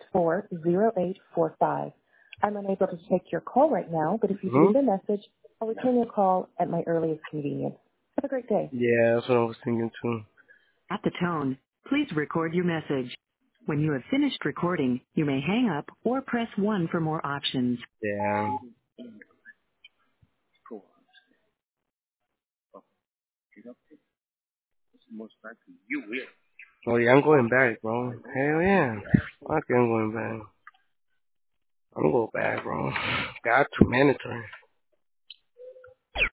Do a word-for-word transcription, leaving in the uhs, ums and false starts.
four zero eight four five. I'm unable to take your call right now, but if you Hmm? leave a message, I'll return your call at my earliest convenience. Have a great day. Yeah, that's what I was thinking too. At the tone, please record your message. When you have finished recording, you may hang up or press one for more options. Yeah. Oh yeah, I'm going back, bro. Hell yeah. Fuck, I'm going back. I'm going back, bro. Got to mandatory.